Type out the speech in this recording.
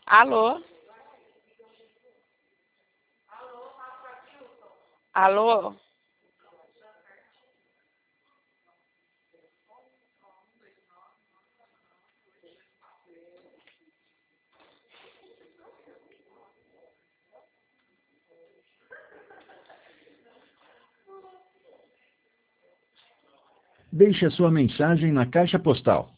Alô? Alô? Deixe a sua mensagem na caixa postal